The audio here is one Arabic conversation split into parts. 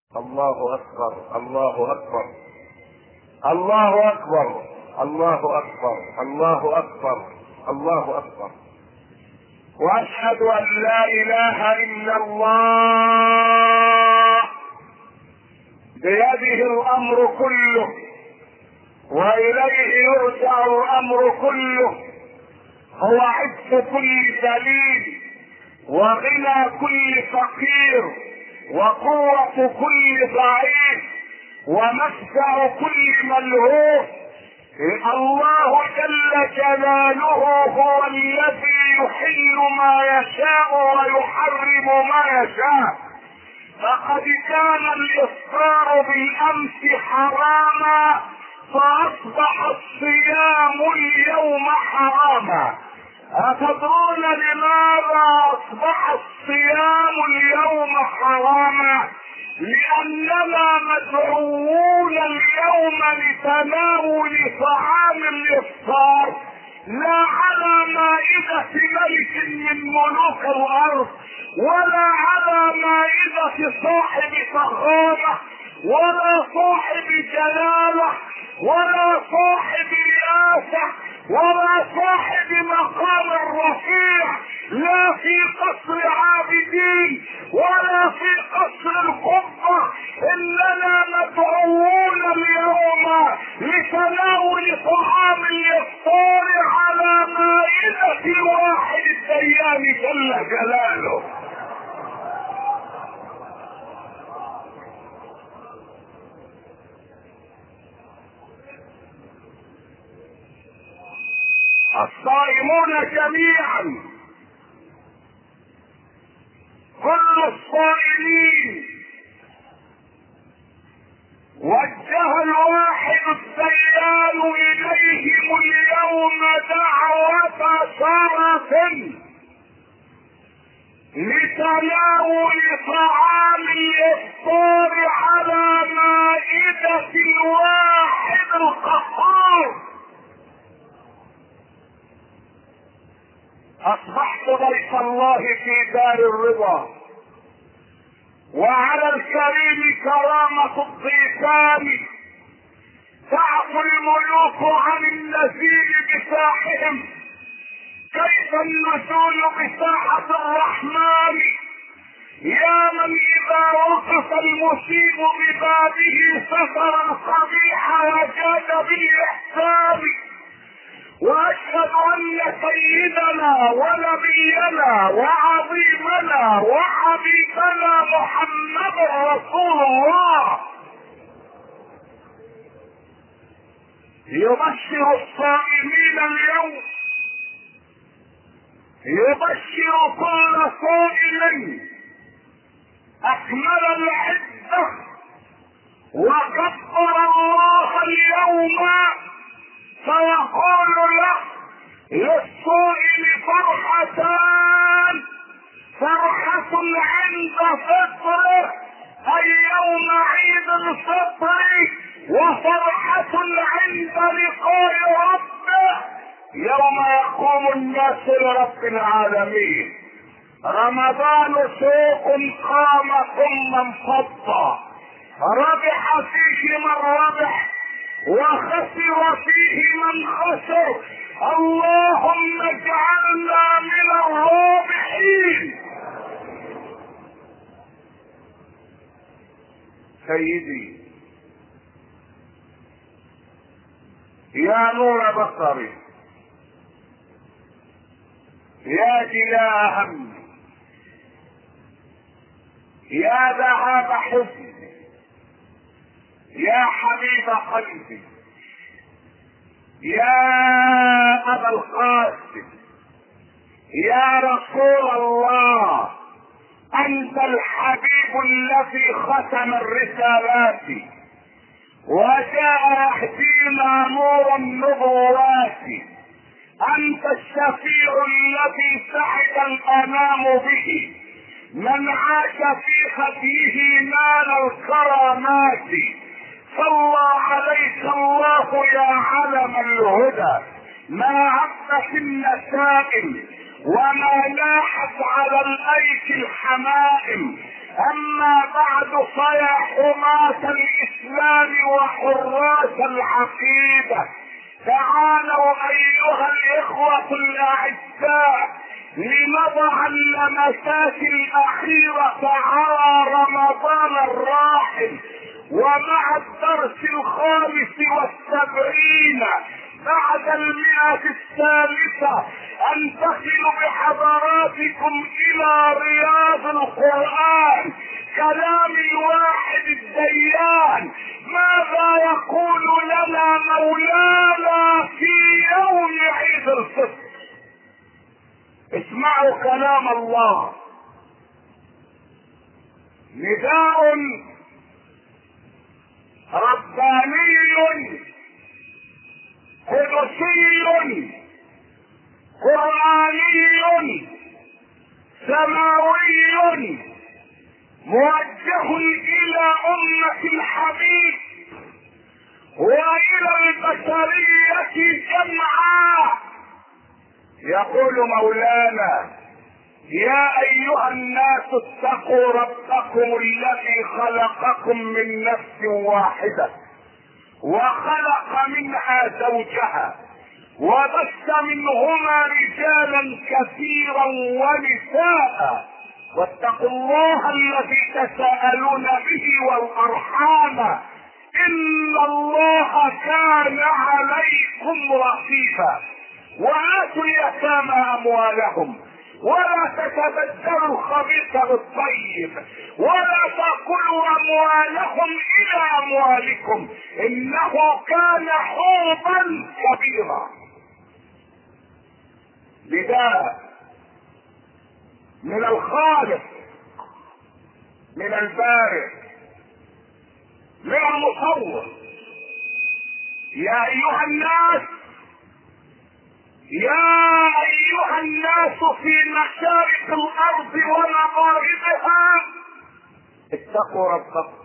الله أكبر الله أكبر الله أكبر الله أكبر الله أكبر الله أكبر. وأشهد أن لا إله إلا الله بيده الأمر كله وإليه يرجع الأمر كله. هو عز كل ذليل وغنى كل فقير وقوة كل ضعيف ومفزع كل ملهوف. الله جل جلاله هو الذي يحل ما يشاء ويحرم ما يشاء. فقد كان الإفطار بالأمس حراما فأصبح الصيام اليوم حراما. أتدرون لماذا أصبح الصيام اليوم حراما؟ لأننا مدعوون اليوم لتناول طعام الإفطار لا على مائدة ملك من ملوك الأرض ولا على مائدة صاحب فخامة ولا صاحب جلالة ولا صاحب رئاسة ولا صاحب مقام رفيع، لا في قصر عابدين ولا في قصر القبة. اننا مدعوون اليوم لتناول طعام الافطار على مائدة الواحد الديان جل جلاله. الصائمون جميعا كل الصائمين وجه الواحد الديان اليهم اليوم دعوة شرف لتناول طعام الافطار على مائدة الواحد القهار. اصبحت ضيف الله في دار الرضا وعلى الكريم كرامة الضيفان. تعفو الملوك عن النزيل بساحهم كيف النزول بساحة الرحمن. يا من اذا وقف المصيب ببابه ستر القبيح وجاد بالاحسان. واشهد ان سيدنا ونبينا وعظيمنا وحبيبنا محمد رسول الله يبشر الصائمين اليوم، يبشر كل صائم اكمل العده وكبر الله اليوم فيقول له للصائم فرحتان: فرحة عند فطره اي يوم عيد الفطر، وفرحة عند لقاء ربه يوم يقوم الناس لرب العالمين. رمضان سوق قام ثم انفض، ربح فيه من ربح وخسر فيه من خسر. اللهم اجعلنا من الرابحين. سيدي يا نور بصري، يا جلاء همي، يا ذهاب حزني، يا حبيب قلبي، يا ابا القاسم، يا رسول الله، انت الحبيب الذي ختم الرسالات وجاء يهدينا نور النبوات. انت الشفيع الذي سعد الانام به، من عاش في خفيه نال الكرامات. صلى عليك الله يا علم الهدى، ما عبت النسائم وما لاحت على الايك الحمائم. اما بعد فيا حماة الاسلام وحراس العقيدة، تعالوا ايها الاخوة الاعزاء لنضع اللمسات الاخيرة على رمضان الراحل، ومع الدرس 75 بعد 100 انتقل بحضراتكم الى رياض القرآن، كلام الواحد الديان. ماذا يقول لنا مولانا في يوم عيد الفطر؟ اسمعوا كلام الله. نداء رباني قدسي قرآني سماوي موجه الى امة الحبيب والى البشرية جمعاء. يقول مولانا: يا ايها الناس اتقوا ربكم الذي خلقكم من نفس واحدة وخلق منها زوجها وبث منهما رجالا كثيرا ونساء، واتقوا الله الذي تساءلون به والارحام ان الله كان عليكم رقيبا. وآتوا اليتامى اموالهم ولا تتبدلوا الخبيث بالطيب ولا تاكلوا اموالهم الى اموالكم انه كان حوبا كبيرا. نداء من الخالق، من البارئ، من المصور. يا ايها الناس، يا ايها الناس في مشارق الارض ومغاربها اتقوا ربكم.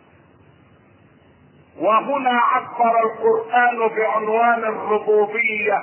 وهنا عبر القرآن بعنوان الربوبية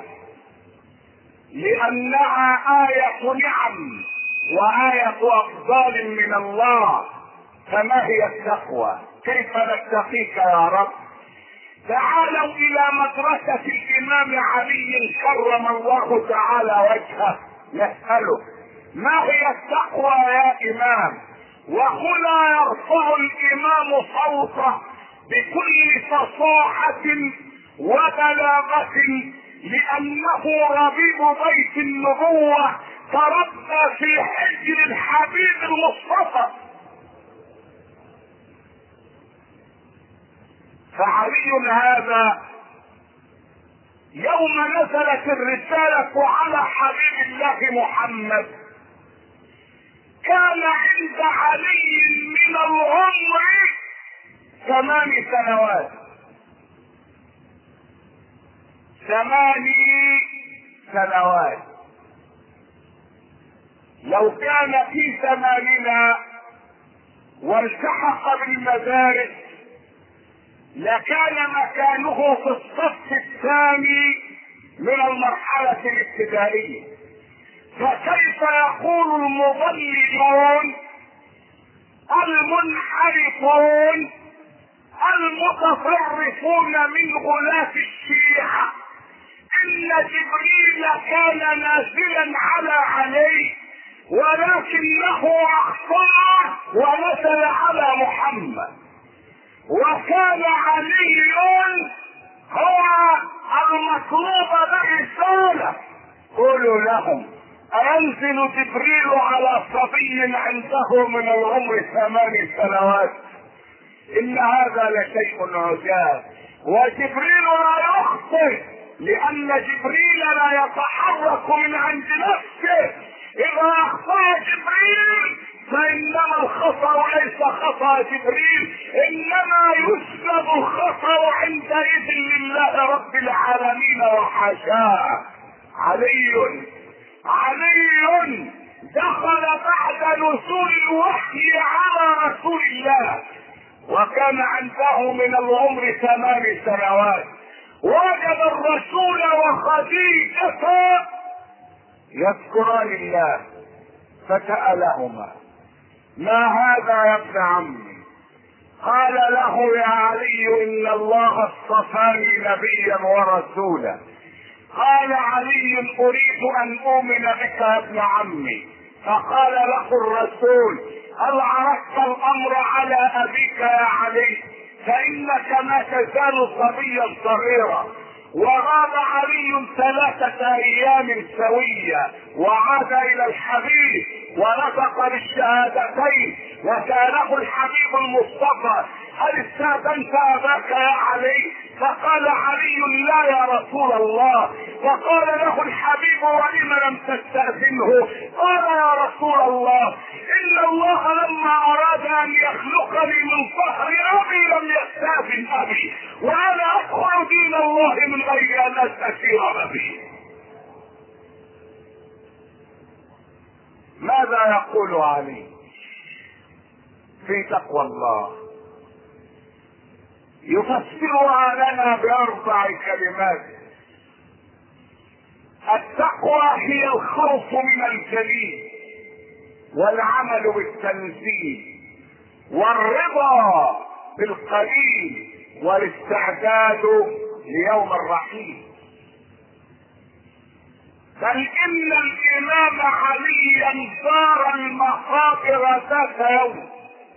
لانها آية نعم وآية افضال من الله. فما هي التقوى؟ كيف نتقيك يا رب؟ تعالوا الى مدرسة الامام علي كرم الله تعالى وجهه نسأله: ما هي التقوى يا امام؟ وهنا يرفع الامام صوته بكل فصاحة وبلاغة لانه ربيب بيت النبوة تربى في حجر الحبيب المصطفى. فعلي هذا يوم نزلت الرسالة على حبيب الله محمد كان عند علي من العمر 8 سنوات. 8 سنوات. لو كان في زماننا والتحق بالمدارس لكان مكانه في الصف الثاني من المرحلة الابتدائية. فكيف يقول المضللون المنحرفون المتطرفون من غلاة الشيعة ان جبريل كان نازلا على علي ولكنه اخطأ ونزل على محمد، وكان علي هو المطلوب بالرسالة؟ قولوا لهم: أينزل جبريل على صبي عنده من العمر 8 سنوات؟ إن هذا لشيء عجاب. وجبريل لا يخطئ لأن جبريل لا يتحرك من عند نفسه. إذا أخطأ جبريل فإنما الخطأ ليس خطأ جبريل، إنما يسلب الخطأ عندئذ لله رب العالمين وحاشاه. علي دخل بعد نزول الوحي على رسول الله وكان عنده من العمر 8 سنوات. وجد الرسول وخديجة يذكران الله فسألهما: ما هذا يا ابن عمي؟ قال له يا علي ان الله اصطفاني نبيا ورسولا. قال علي اريد ان اؤمن بك يا ابن عمي. فقال له الرسول هل عرضت الامر على ابيك يا علي؟ فانك ما تزال صبيا صغيرا. وغاب علي 3 ايام سوية وعاد الى الحبيب ونطق بالشهادتين وسأله الحبيب المصطفى هل استأذنت اباك يا علي؟ فقال علي لا يا رسول الله. فقال له الحبيب ولم لم تستأذنه؟ قال يا رسول الله ان الله لما اراد ان يخلقني من ظهر ابي لم يستأذن ابي، وانا ادخل دين الله من غير ان استشير ابي. ماذا يقول علي في تقوى الله؟ يفسرها لنا ب4 كلمات. التقوى هي الخوف من الجليل والعمل بالتنزيل والرضا بالقليل والاستعداد ليوم الرحيل. بل ان الامام عليا زار المقابر ذات يوم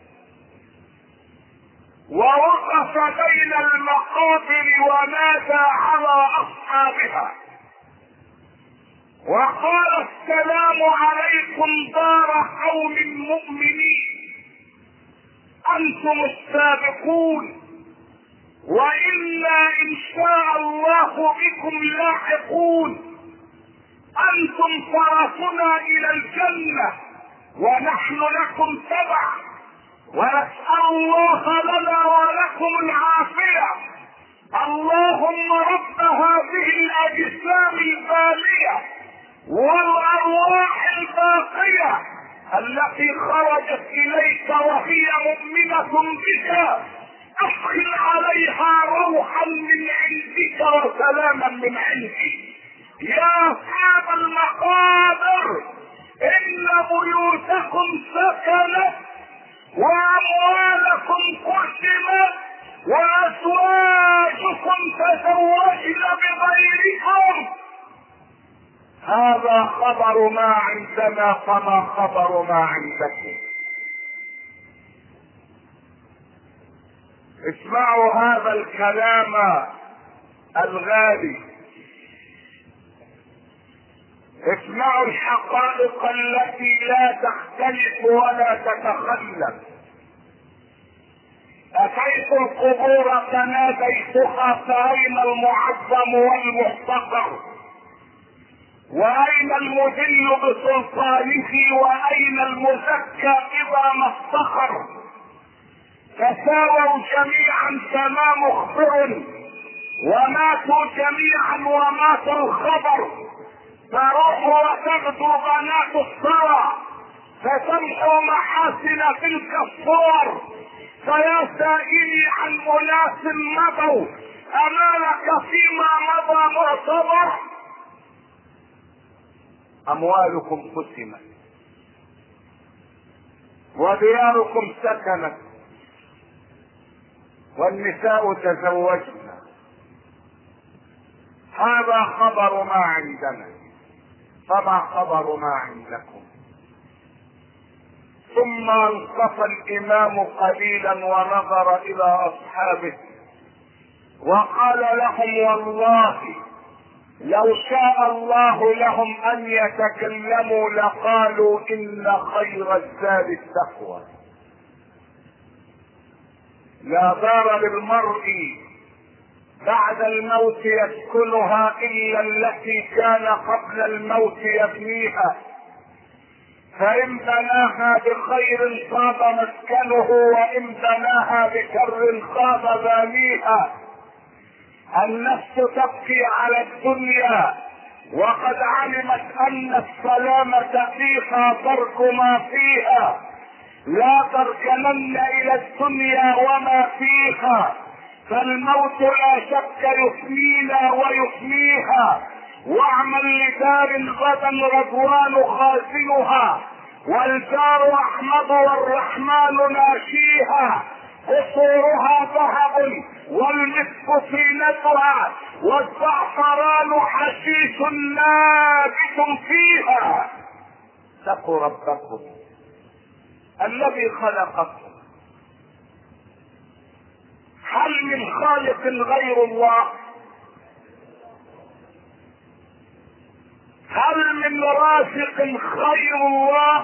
ووقف بين المقابر ونادى على اصحابها وقال السلام عليكم دار قوم مؤمنين، انتم السابقون وانا ان شاء الله بكم لاحقون، انتم فرسنا الى الجنة ونحن لكم تبع، ونسأل الله لنا ولكم العافية. اللهم رب هذه الاجسام البالية والارواح الباقية التي خرجت اليك وهي مؤمنة بك، ادخل عليها روحا من عندك وسلاما من عندك. يا اصحاب المقابر ان بيوتكم سكنت واموالكم قسمت وازواجكم تزوجن بغيركم. هذا خبر ما عندنا فما خبر ما عندكم. اسمعوا هذا الكلام الغالي، اسمعوا الحقائق التي لا تختلف ولا تتخلف. اتيت القبور فناديتها فاين المعظم والمحتقر، واين المذل بسلطانه، واين المزكى اذا ما افتخر. فساووا جميعا كما مخبر وماتوا جميعا ومات الخبر. فروح وتغدو بنات الثرى فتمحو محاسن تلك الصور. فيا سائلي عن اناس مضوا امالك فيما مضى معتبر. اموالكم قسمت ودياركم سكنت والنساء تزوجن. هذا خبر ما عندنا فما خبر ما عندكم. ثم انصف الامام قليلا ونظر الى اصحابه وقال لهم والله لو شاء الله لهم ان يتكلموا لقالوا ان خير الزاد التقوى. لا دار للمرء بعد الموت يسكنها الا التي كان قبل الموت يبنيها، فان بناها بخير خاب مسكنه وان بناها بشر خاب بانيها. النفس تبكي على الدنيا وقد علمت ان السلامة فيها ترك ما فيها. لا تركنن الى الدنيا وما فيها، فالموت لا شك يفنينا ويفنيها. واعمل لدار غدا رضوان خازنها والجار احمد والرحمن ناشيها، قصورها ذهب والمسك طينتها، والزعفران حشيش نابت فيها. اتقوا ربكم الذي خلقكم. هل من خالق غير الله؟ هل من رازق غير الله؟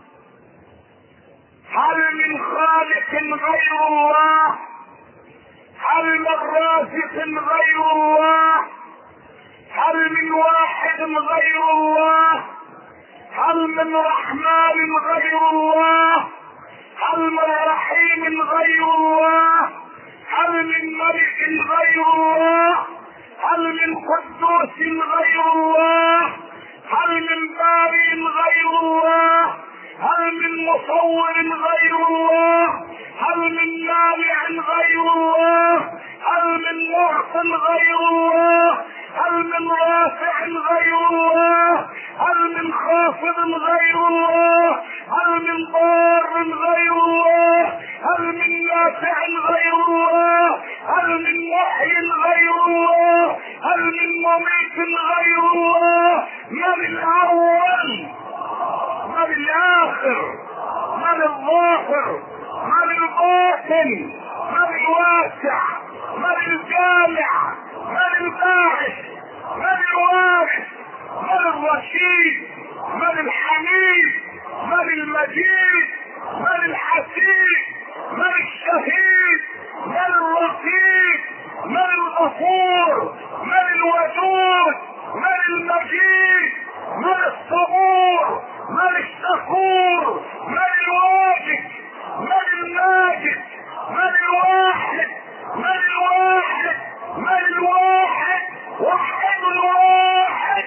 هل من خالق غير الله؟ هل من رازق غير الله؟ هل من واحد غير الله؟ هل من رحمن غير الله؟ هل من رحيم غير الله؟ هل من ملك غير الله؟ هل من قدوس غير الله؟ هل من بارئ غير الله؟ هل من مصور غير الله؟ هل من مانع غير الله؟ هل من معط غير الله؟ هل من رافع غير الله؟ هل من خافض غير الله؟ هل من ضار غير الله؟ هل من نافع غير الله؟ هل من محي غير الله؟ هل من مميت غير الله؟ من الاول؟ من الاخر؟ من الظاهر؟ من الباطن؟ من الواسع؟ من الجامع؟ من الباعث؟ من الوارث؟ من الرشيد؟ من الحميد؟ من المجيد؟ من الحسيب؟ من الشهيد؟ من الرقيب؟ من الغفور؟ من الودود؟ من المجيد؟ من الصبور؟ من الشكور؟ من الواجد؟ من الماجد؟ من الواحد؟ من الواحد؟ من الواحد؟ وحد الواحد.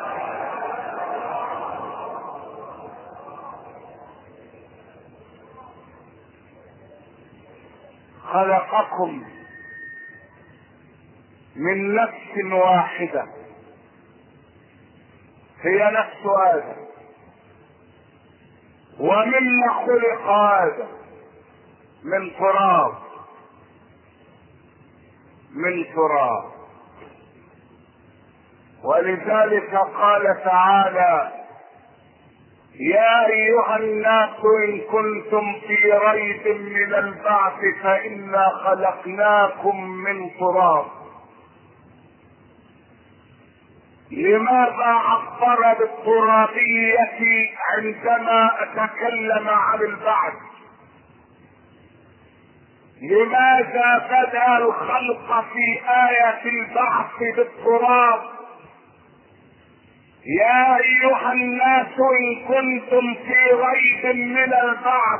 خلقكم من نفس واحدة، هي نفس آدم. ومما خلق آدم؟ من تراب. من تراب. ولذلك قال تعالى: يا ايها الناس ان كنتم في ريب من البعث فانا خلقناكم من تراب. لماذا عبر بالترابية عندما اتكلم عن البعث؟ لماذا بدا الخلق في آية البعث بالتراب؟ يا ايها الناس ان كنتم في ريب من البعث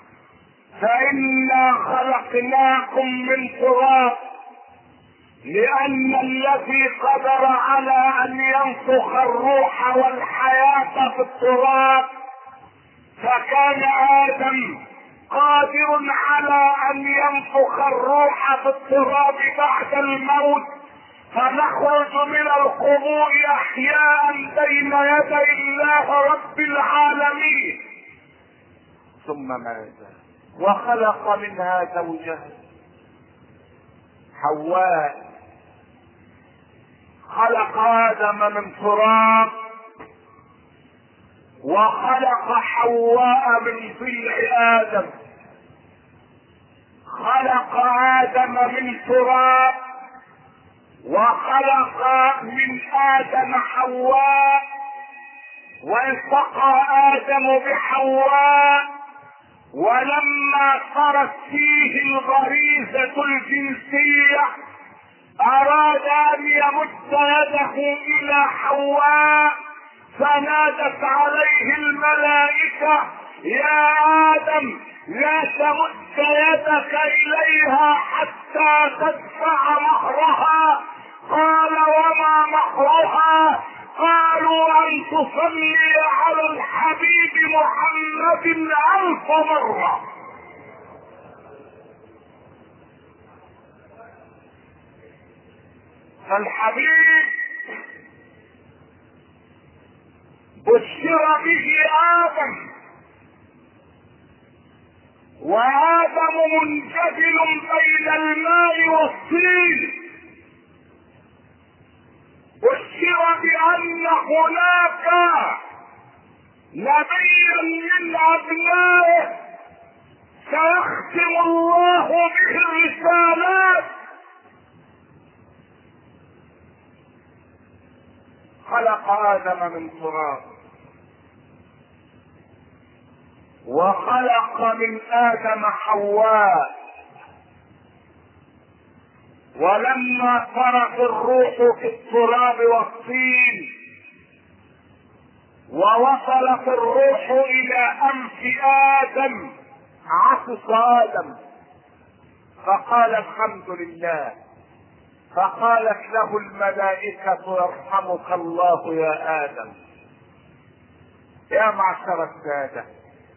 فانا خلقناكم من تراب، لان الذي قدر على ان ينفخ الروح والحياة في التراب فكان آدم قادر على ان ينفخ الروح في التراب بعد الموت، فنخرج من القبور احياء بين يدي الله رب العالمين. ثم ماذا؟ وخلق منها زوجها حواء. خلق آدم من تراب وخلق حواء من ضلع آدم. خلق آدم من تراب وخلق من آدم حواء، والتقى آدم بحواء، ولما صارت فيه الغريزة الجنسية أراد أن يمد يده إلى حواء، فنادت عليه الملائكة: يا آدم لا تمد يدك إليها حتى تدفع مهرها. قال: وما مهرها؟ قالوا: أن تصلي على الحبيب محمد 1000 مرة. فالحبيب بشر به آدم وآدم منجبل بين الماء والطين. بشر بأن هناك نبيا من أبنائه سيختم الله به الرسالات. خلق آدم من تراب، وخلق من آدم حواء، ولما صرت الروح في التراب والطين ووصلت الروح إلى أنف آدم عطس آدم فقال الحمد لله، فقالت له الملائكة يرحمك الله يا آدم. يا معشر السادة،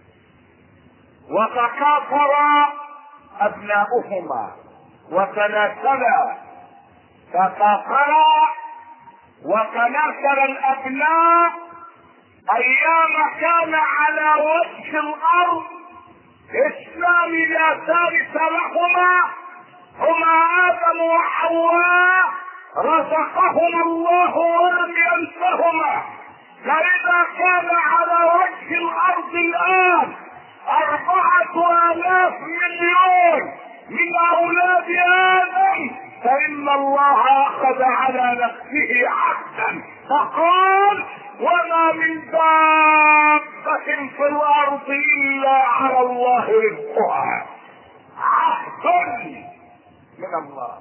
وتكاثر أبناؤهما وتناسلا، تكاثرا وتناسل الأبناء أيام كان على وجه الأرض اثنان لا ثالث لهما، هما آدم وحواء، رزقهما الله ولم ينسهما. فإذا كان على وجه الأرض الآن 4,000 مليون من أولاد آدم، فإن الله أخذ على نفسه عهدا فقال: وما من دابة في الأرض إلا على الله رزقها. عهد من الله.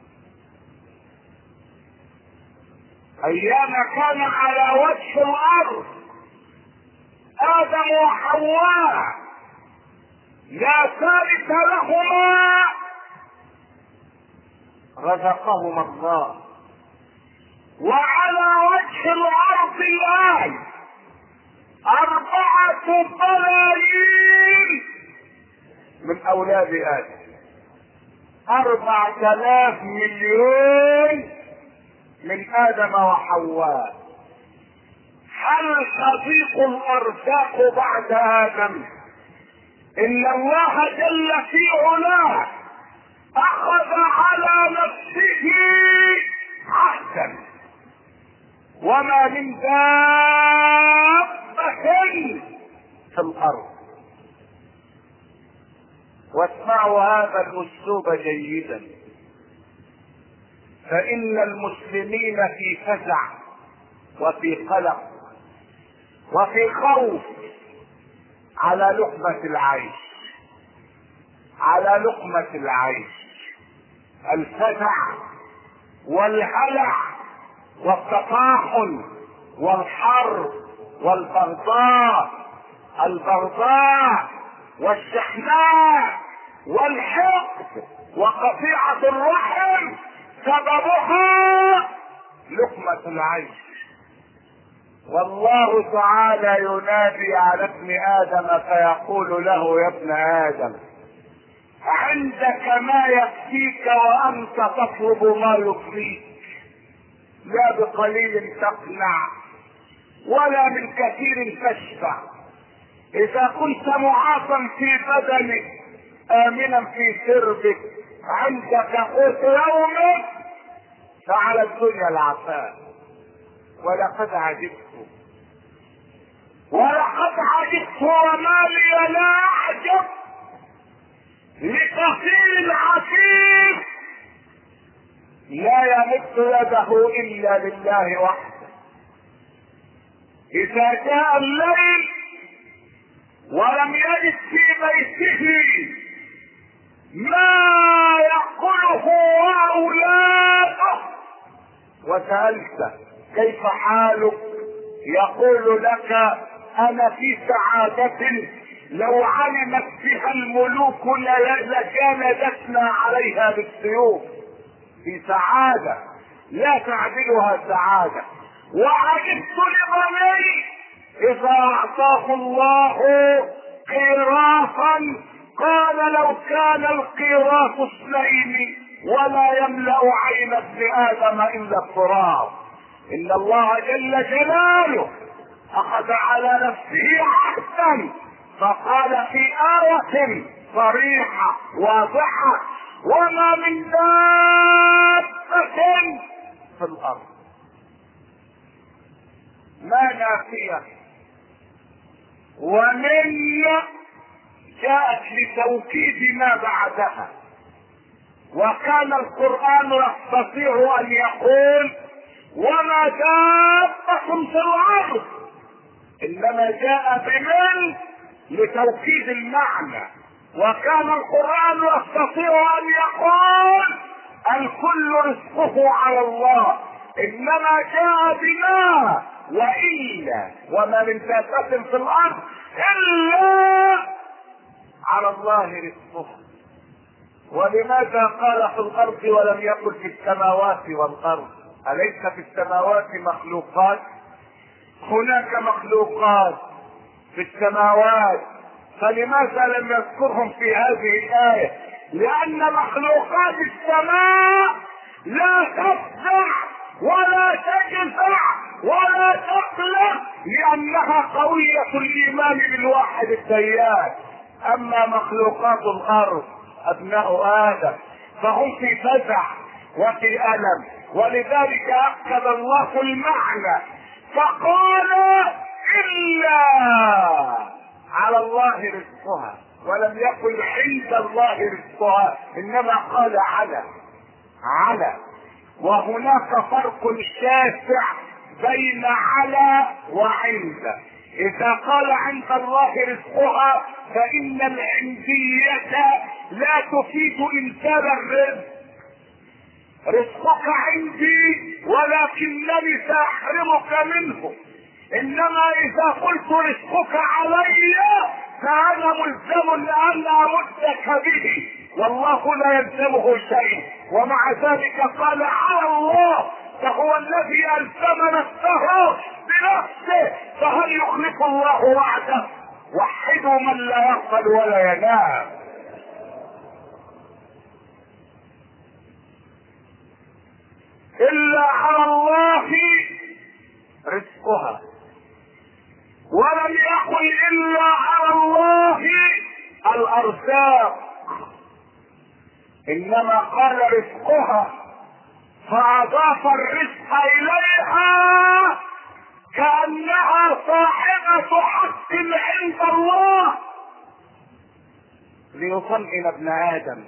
أيام كان على وجه الأرض آدم وحواء لا ثالث لهما، رزقهما الله. وعلى وجه الأرض الآن 4 بلايين من أولاد آدم، 4,000 مليون من آدم وحواء. هل تضيق الأرزاق بعد آدم؟ إن الله جل في علاه أخذ على نفسه عهدا: وما من دابة في الأرض. واسمعوا هذا الأسلوب جيدا، فإن المسلمين في فزع وفي قلق وفي خوف على لقمة العيش، على لقمة العيش. الفزع والهلع والتطاحن والحرب والبغضاء، البغضاء والشحناء والحقد وقطيعة الرحم سببها لقمة العيش. والله تعالى ينادي على ابن آدم فيقول له: يا ابن آدم، عندك ما يكفيك وأنت تطلب ما يكفيك، لا بقليل تقنع ولا من كثير تشبع. إذا كنت معافى في بدنك آمنا في سربك عندك قوت يومك، فعلى الدنيا العفاف. ولقد عجبت وما لي لا أعجب لكثير عفيف لا يمد يده إلا لله وحده. إذا جاء الليل ولم يجد في بيته ما يأكله وأولاده وسألته: كيف حالك؟ يقول لك: أنا في سعادة لو علمت بها الملوك لجالدتنا عليها بالسيوف. في سعادة لا تعدلها سعادة. وعجبت لغني إذا أعطاه الله قيراطا قال: لو كان القيراط 2 ولا يملأ عين ابن آدم إلا التراب. إن الله جل جلاله أخذ على نفسه عهدا فقال في آية: صريحة واضحة: وما من دابة في الارض ما نافية. ومن جاءت لتوكيد ما بعدها، وكان القرآن يستطيع ان يقول وما دابة في الارض، انما جاء بمن لتوكيد المعنى. وكان القرآن يستطيع ان يقول الكل رزقه على الله، انما جاء بما وإلا وما من دابة في الارض الا على الله رزقها. ولماذا قال في الارض ولم يقل في السماوات والارض؟ اليس في السماوات مخلوقات؟ هناك مخلوقات في السماوات، فلماذا لم يذكرهم في هذه الآية؟ لأن مخلوقات السماء لا تفزع ولا تجزع ولا تقلق، لأنها قوية الإيمان بالواحد الديان. أما مخلوقات الأرض أبناء آدم فهم في فزع وفي ألم، ولذلك أكد الله المعنى فقال إلا على الله رزقها، ولم يقل عند الله رزقها، إنما قال على. وهناك فرق شاسع بين على وعند. إذا قال عند الله رزقها فإن العندية لا تفيد إنزال الرزق. رزقك عندي ولكنني سأحرمك منه، انما اذا قلت رزقك علي فانا ملزم ان امدك به، والله لا يلزمه شيء. ومع ذلك قال على الله، فهو الذي الزم نفسه بنفسه، فهل يخلف الله وعده؟ وحدوا من لا يغفل ولا ينام. الا على الله رزقها، ولم يقل الا على الله الارزاق، انما قال رزقها، فاضاف الرزق اليها كانها صاحبة حق عند الله ليطمئن ابن ادم.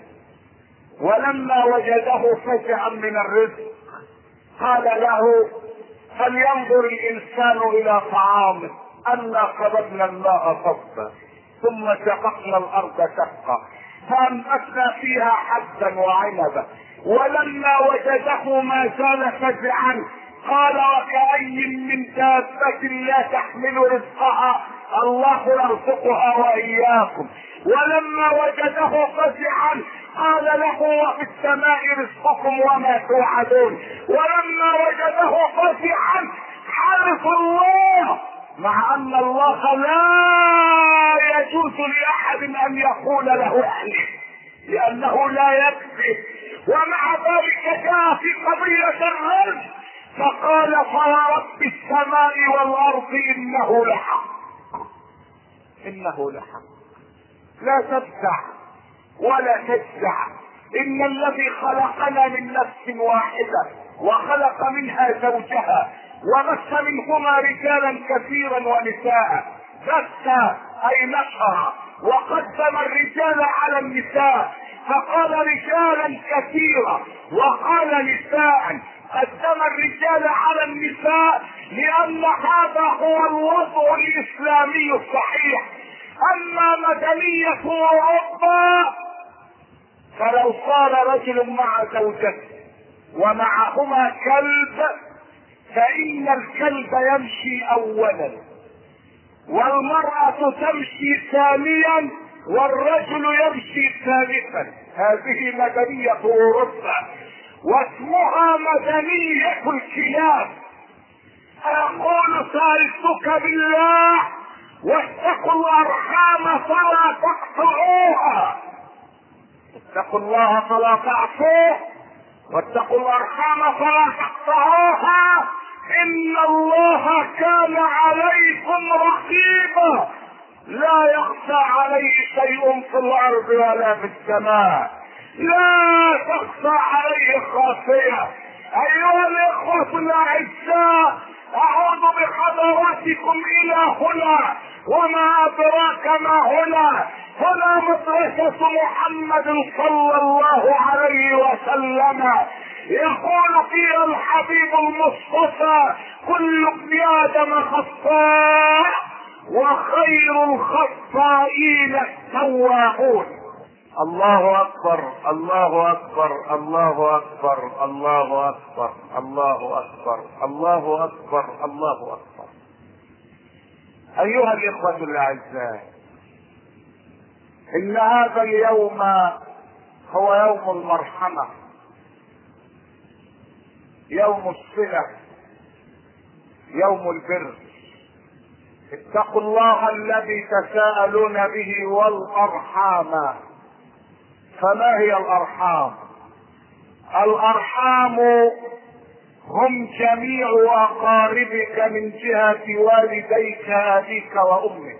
ولما وجده فزعا من الرزق قال له فلينظر الانسان الى طعامه انا قبضنا الماء صبا ثم شققنا الارض شقا فانبتنا فيها حبا وعنبا. ولما وجده ما زال فزعا قال وكأي من دابة لا تحمل رزقها الله يرزقها واياكم. ولما وجده فزعا قال له وفي السماء رزقكم وما توعدون. ولما وجده فزعا حلف الله، مع ان الله لا يجوز لاحد ان يقول له احلف لانه لا يكذب، ومع ذلك جاء في قضية الرزق فقال فرب السماء والارض انه لحق. انه لحق، لا تفزع ولا تجزع. ان الذي خلقنا من نفس واحدة وخلق منها زوجها وبث منهما رجالا كثيرا ونساء، بث اي نشر وقدم الرجال على النساء، فقال رجالا كثيرا وقال نساء، قدم الرجال على النساء لان هذا هو الوضع الاسلامي الصحيح. اما مدنية اوروبا فلو صار رجل مع زوجته ومعهما كلب فان الكلب يمشي اولا والمرأة تمشي ثانيا والرجل يمشي ثالثا. هذه مدنية اوروبا واسمها مدنية الكلاب. اقول سألتك بالله واتقوا الارحام فلا تقطعوها. اتقوا الله فلا تعصوه واتقوا الارحام فلا تقطعوها ان الله كان عليكم رقيبا. لا يخفى عليه شيء في الارض ولا في السماء، لا تخفى عليه خافية. ايها الاخوة الاعزاء، اعود بحضراتكم الى هنا، وما ادراك ما هنا. هنا مدرسة محمد صلى الله عليه وسلم، يقول فيها الحبيب المصطفى: كل ابن ادم خطاء وخير الخطائين التوابون. الله اكبر، الله اكبر، الله اكبر، الله اكبر، الله اكبر، الله اكبر، الله اكبر. ايها الاخوة الاعزاء، ان هذا اليوم هو يوم المرحمة، يوم الصلة، يوم البر. اتقوا الله الذي تساءلون به والارحام. فما هي الارحام؟ الارحام هم جميع اقاربك من جهة والديك ابيك وامك.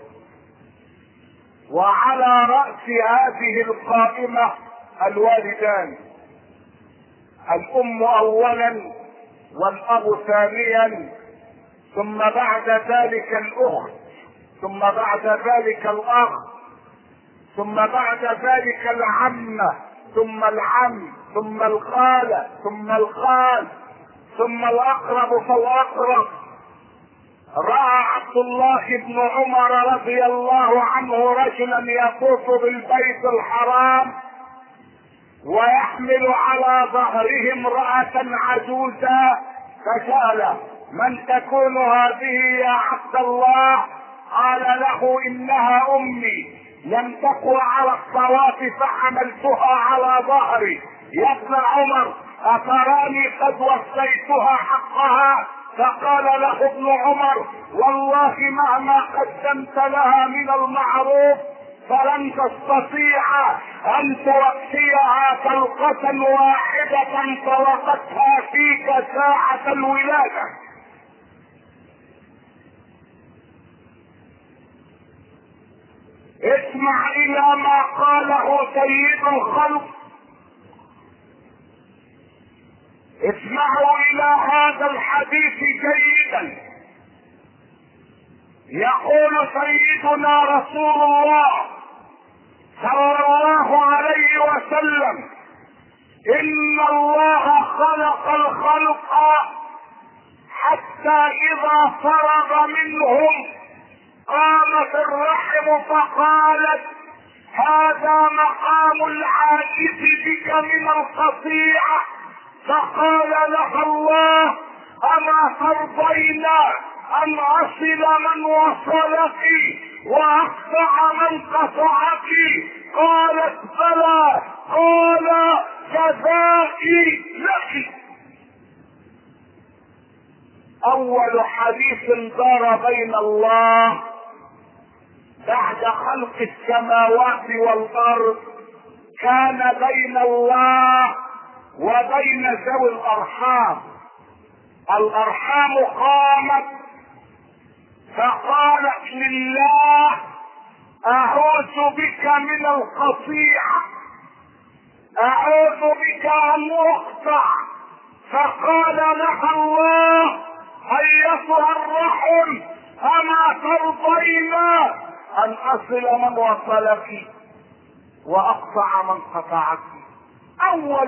وعلى رأس هذه القائمة الوالدان، الام اولا والاب ثانيا، ثم بعد ذلك الاخت، ثم بعد ذلك الاخ، ثم بعد ذلك العمة، ثم العم، ثم الخالة، ثم الخال، ثم الاقرب فالاقرب. رأى عبد الله بن عمر رضي الله عنه رجلا يطوف بالبيت الحرام ويحمل على ظهره امرأة عجوزا، فسأل: من تكون هذه يا عبد الله؟ قال له: انها امي، لم تقوى على الطواف فحملتها على ظهري. يا ابن عمر، اتراني قد وصيتها حقها؟ فقال له ابن عمر: والله مهما قدمت لها من المعروف فلن تستطيع ان توفيها طلقة واحدة طلقتها فيك ساعة الولادة. اسمع الى ما قاله سيد الخلق، اسمعوا الى هذا الحديث جيدا. يقول سيدنا رسول الله صلى الله عليه وسلم: ان الله خلق الخلق حتى اذا فرغ منهم قامت الرحم فقالت: هذا مقام العاجز بك من القطيعة. فقال لها الله: اما ترضين ان اصل من وصلك واقطع من قطعك؟ قالت: بلى. قال: جزائي لك. اول حديث دار بين الله بعد خلق السماوات والارض كان بين الله وبين ذوي الارحام. الارحام قامت فقالت لله: اعوذ بك من القطيعة، اعوذ بك ان اقطع. فقال لها الله: ايتها الرحم، اما ترضين ان اصل من وصلك واقطع من قطعك؟ اول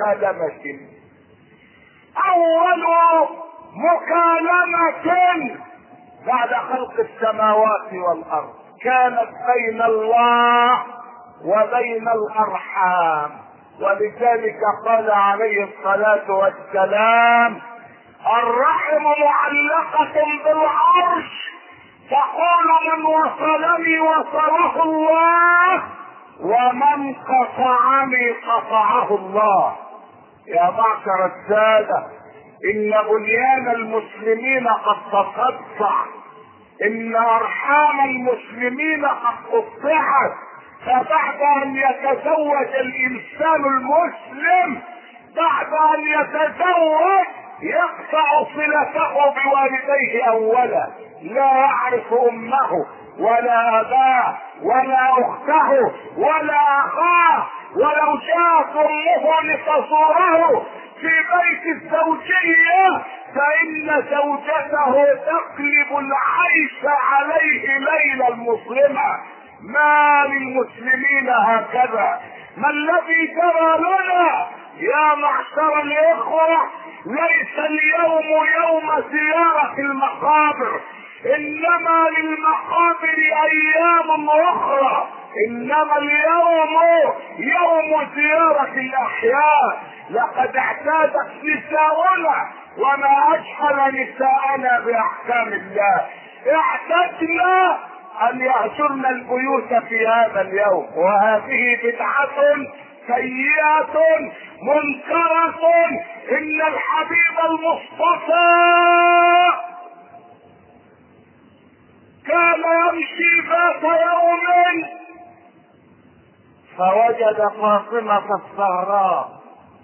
مكالمة بعد خلق السماوات والارض كانت بين الله وبين الارحام. ولذلك قال عليه الصلاة والسلام: الرحم معلقة بالعرش، تقول: من وصلني وصله الله، ومن قطعني قطعه الله. يا معشر السادة، ان بنيان المسلمين قد تصدع، ان ارحام المسلمين قد قطعت. فبعد ان يتزوج الانسان المسلم، بعد ان يتزوج يقطع صلته بوالديه اولا، لا يعرف امه ولا اباه ولا اخته ولا اخاه، ولو جاءت امه لتصوره في بيت الزوجية فان زوجته تقلب العيش عليه ليلة المسلمة. ما للمسلمين هكذا؟ ما الذي جرى لنا يا معشر الاخوة؟ ليس اليوم يوم زيارة المقابر، انما للمقابر ايام اخرى، انما اليوم يوم زيارة الاحياء. لقد اعتادت نساؤنا وما اشحن نساءنا باحكام الله، اعتدنا ان يهجرن البيوت في هذا اليوم، وهذه بدعة سيئة منكرة. ان الحبيب المصطفى كان يمشي ذات يوم فوجد فاطمة الزهراء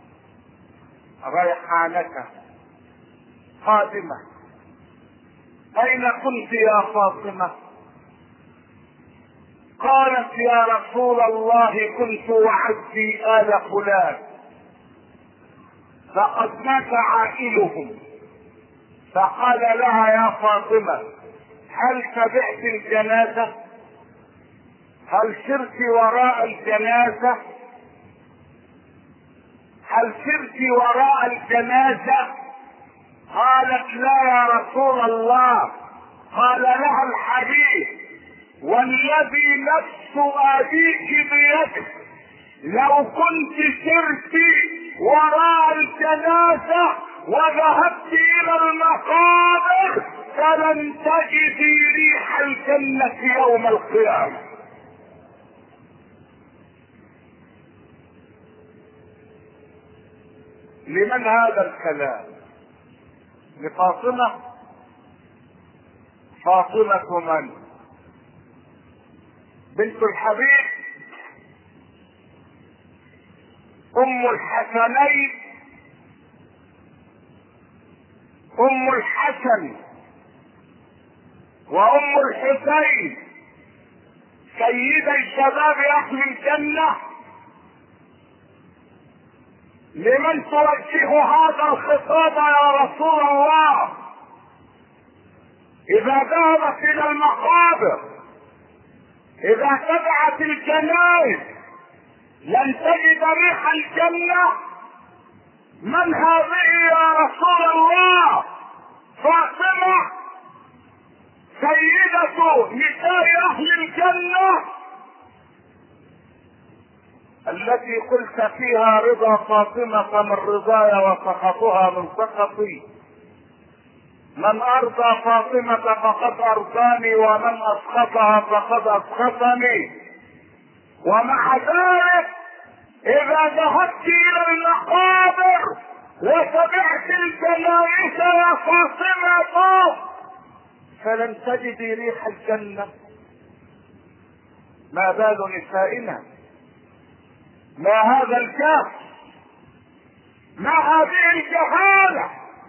ريحانة قادمة. اين كنت يا فاطمة؟ قالت يا رسول الله كنت اعزي آل فلان فقد مات عائلهم. فقال لها يا فاطمة هل تبعت الجنازة؟ هل سرت وراء الجنازة؟ هل سرت وراء الجنازة؟ قالت لا يا رسول الله. قال لها الحبيب والذي نفس ابيك بيده لو كنت سرت وراء الجنازة وذهبت الى المقابر فلن تجدي ريح الجنة يوم القيامة. لمن هذا الكلام؟ لفاطمة؟ فاطمة من؟ بنت الحبيب، ام الحسنين، ام الحسن وام الحسين، سيدي شباب اهل الجنة. لمن توجه هذا الخطاب يا رسول الله؟ اذا ذهبت الى المقابر، اذا تبعت الجنائز لن تجد ريح الجنة. من هذه يا رسول الله؟ فاطمة سيدة نساء اهل الجنة التي قلت فيها رضا فاطمة من رضاي وسخطها من سخطي. من ارضى فاطمة فقد ارضاني ومن اسخطها فقد اسخطني. ومع ذلك اذا ذهبت الى المقابر وتبعت الجنائز يا فاطمة فلن تجدي ريح الجنة. ما بال نسائنا؟ ما هذا الكاف؟ ما هذه الجهالة؟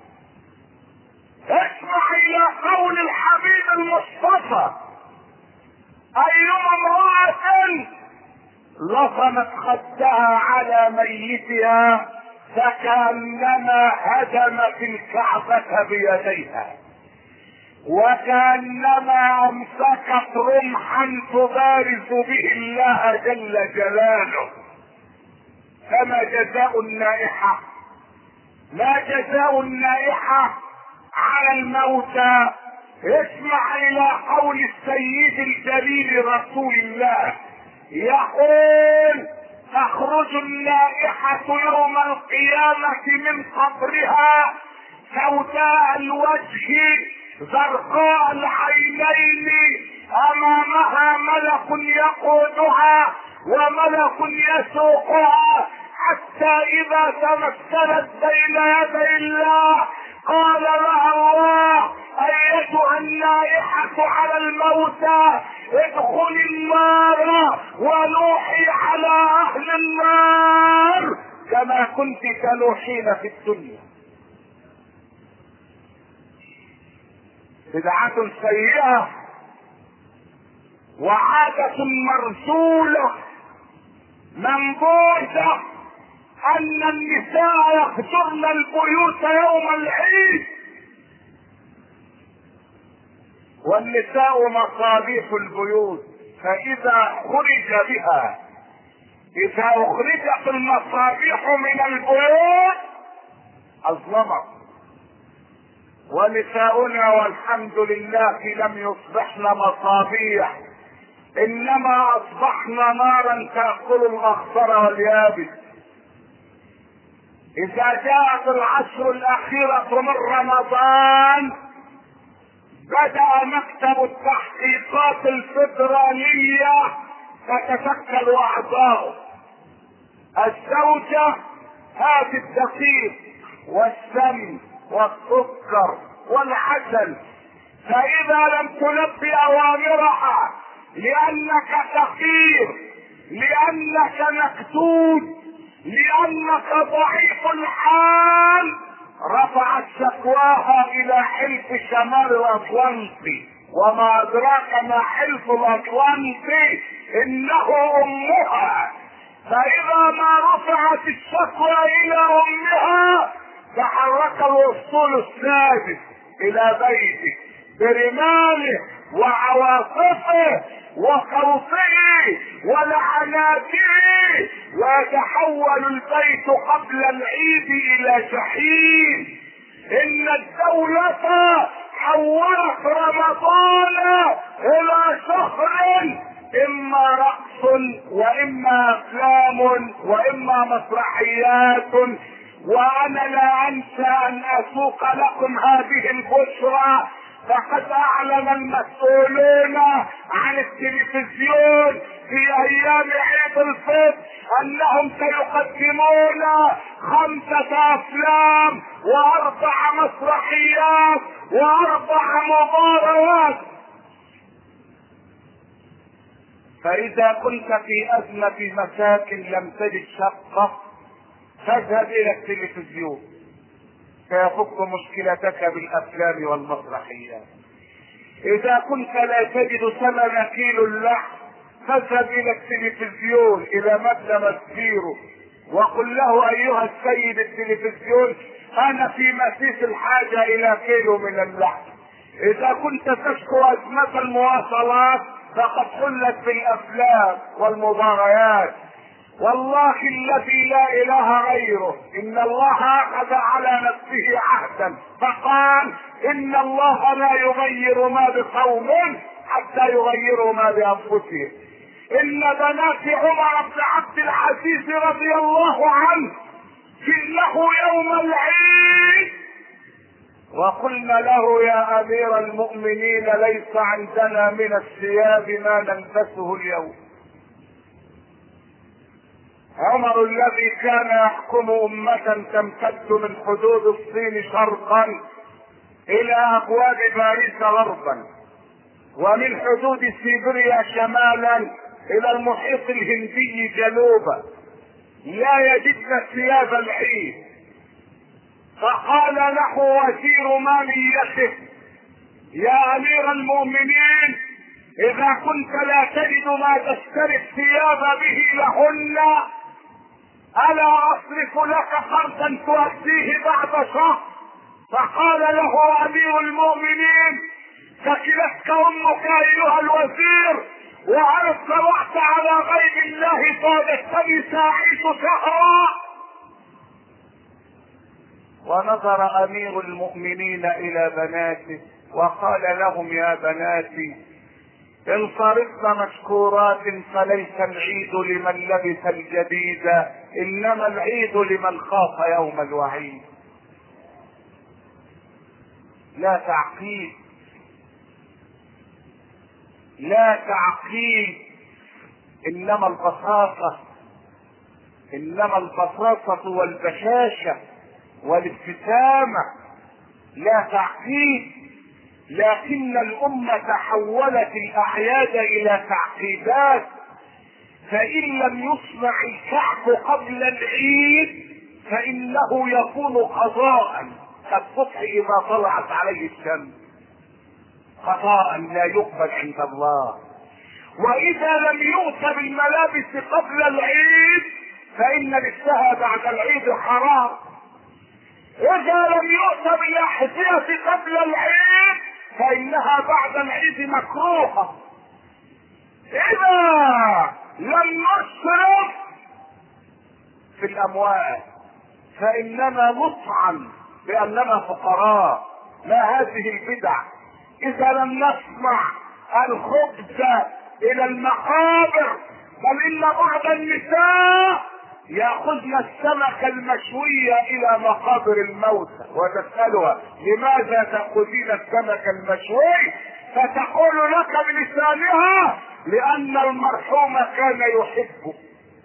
اسمع الى قول الحبيب المصطفى ايما امرأة لصمت خدها على ميتها فكأنما هدمت الكعبة بيديها وكأنما امسكت رمحا تبارز به الله جل جلاله. فما جزاء النائحة؟ ما جزاء النائحة على الموتى؟ اسمع الى قول السيد الجليل رسول الله يقول تخرج النائحة يوم القيامة من قبرها سوداء الوجه زرقاء العينين، امامها ملك يقودها وملك يسوقها حتى اذا تمثلت بين يدي الله قال لها الله ايتها النائحة على الموتى ادخلي النار ونوحي على اهل النار كما كنت تنوحين في الدنيا. بدعة سيئة وعادة مرسولة منبوذة ان النساء يهجرن البيوت يوم العيد، والنساء مصابيح البيوت، فاذا خرج بها، اذا اخرجت المصابيح من البيوت اظلمت. ونساؤنا والحمد لله لم يصبحن مصابيح، انما اصبحن نارا تاكل الاخضر واليابس. اذا جاءت العشر الاخيرة من رمضان بدأ مكتب التحقيقات الفدرالية تتشكل اعضاؤه. الزوجة هات الدقيق والسمن والسكر والعسل، فاذا لم تلبي اوامرها لانك فقير، لانك مكتوب، لانك ضعيف الحال، رفعت شكواها الى حلف شمال الاطلنطي. وما ادراك ما حلف الاطلنطي؟ انه امها. فاذا ما رفعت الشكوى الى امها تحرك الاسطول السادس الى بيتك برماله وعواصفه وخوفه ولعناته، ويتحول البيت قبل العيد الى جحيم. ان الدولة حولت رمضان الى شهر اما رقص واما افلام واما مسرحيات. وانا لا انسى ان اسوق لكم هذه البشرى، فقد اعلن المسؤولون عن التلفزيون في ايام عيد الفطر انهم سيقدمون 5 افلام و4 مسرحيات و4 مباريات. فاذا كنت في ازمة مساكن لم تجد شقة فاذهب الى التلفزيون سيفك مشكلتك بالافلام والمسرحيات. اذا كنت لا تجد ثمن كيلو اللحم فاذهب الى التلفزيون الى مبنى مسيره وقل له ايها السيد التلفزيون انا في مسيس الحاجة الى كيلو من اللحم. اذا كنت تشكو ازمة المواصلات فقد حلت بالافلام والمباريات. والله الذي لا اله غيره ان الله اخذ على نفسه عهدا فقال ان الله لا يغير ما بقوم حتى يغيروا ما بانفسهم. ان بنات عمر بن عبد العزيز رضي الله عنه جئنه يوم العيد وقلنا له يا امير المؤمنين ليس عندنا من الثياب ما نلبسه اليوم. عمر الذي كان يحكم امة تمتد من حدود الصين شرقا الى ابواب باريس غربا ومن حدود سيبيريا شمالا الى المحيط الهندي جنوبا، لا يجدن ثياب العيد. فقال له وزير ماليته يا امير المؤمنين اذا كنت لا تجد ما تشتري الثياب به لهن الا اصرف لك قرضا تؤديه بعد شهر؟ فقال له امير المؤمنين ثكلتك امك ايها الوزير، وهل اطلعت على غيب الله فوجدتني ساعيش شهرا؟ ونظر امير المؤمنين الى بناته وقال لهم يا بناتي ان صرفن مشكورات فليس العيد لمن لبس الجديد انما العيد لمن خاف يوم الوعيد. لا تعقيد، لا تعقيد، انما البساطة، انما البساطة والبشاشة والابتسامة. لا تعقيد. لكن الامة حولت الاعياد الى تعقيدات، فان لم يصنع الكعك قبل العيد فانه يكون قضاء كالصبح اذا طلعت عليه الشمس، قضاء لا يقبل عند الله. واذا لم يؤت بالملابس قبل العيد فان لبسها بعد العيد حرام. اذا لم يؤت بالاحذية قبل العيد فانها بعد العيد مكروهة. اذا لم نسرف في الاموال فاننا نطعن باننا فقراء. ما هذه البدع؟ اذا لم نصنع الخبز الى المقابر، بل ان بعض النساء ياخذن السمك المشوي الى مقابر الموتى وتسألها لماذا تأخذين السمك المشوي؟ فتقول لك بلسانها لان المرحوم كان يحبه.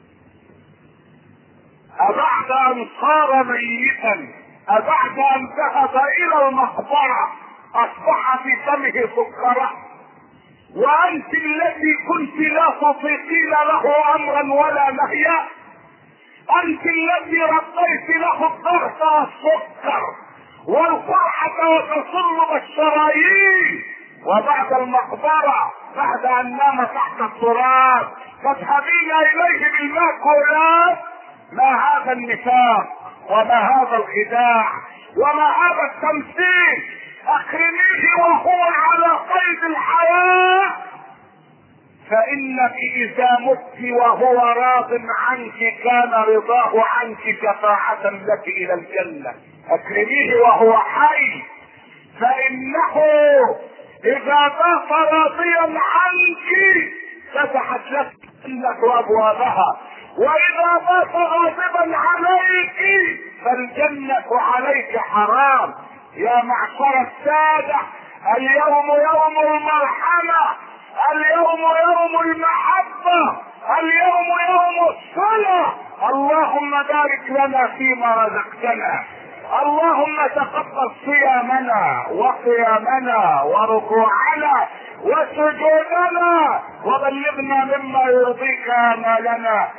أبعد أن صار ميتا، أبعد أن ذهب إلى المقبرة أصبح في فمه سكرة، وأنت التي كنت لا تطيقين له أمرا ولا نهيا، أنت التي ربيت له الضغط والسكر والقرحة وتصلب الشرايين، وبعد المقبرة بعد أن نام تحت التراب تذهبين إليه بالمأكولات. ما هذا النفاق وما هذا الخداع وما هذا التمثيل؟ اكرميه وهو على قيد الحياة، فانك اذا مت وهو راض عنك كان رضاه عنك شفاعة لك الى الجنة. اكرميه وهو حي، فانه اذا بات راضيا عنك فتحت لك الجنة ابوابها، واذا بات غاضبا عليك فالجنة عليك حرام. يا معشر السادة، اليوم يوم المرحمة، اليوم يوم المحبة، اليوم يوم الصلاة. اللهم بارك لنا فيما رزقتنا، اللهم تقبل صيامنا وقيامنا وركوعنا وسجودنا، وبلغنا مما يرضيك آمالنا.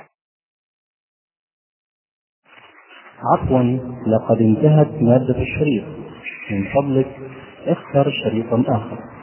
عفوا، لقد انتهت مادة الشريط، من فضلك اختر شريطا آخر.